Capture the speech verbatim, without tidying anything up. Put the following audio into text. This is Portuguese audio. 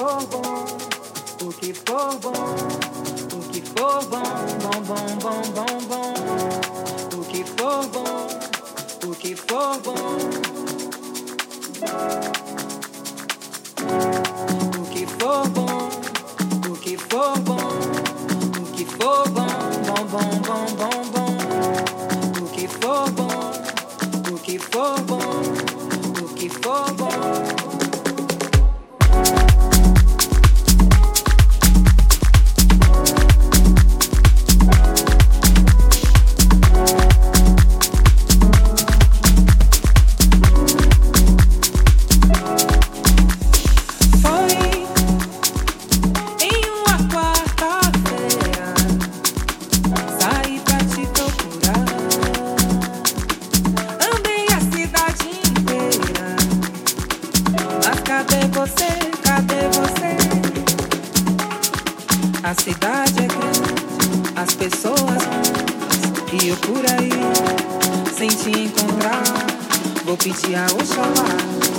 for bom, o que for bom, o que for bom, bom, bom, bom, bom, bom. O que for bom, o que for bom. O que for bom, o que for bom, o que for bom, bom, bom, bom, bom, bom. O que for bom, o que for bom, o que for bom. A cidade é grande, as pessoas muitas, e eu por aí, sem te encontrar, vou pedir a Oxalá.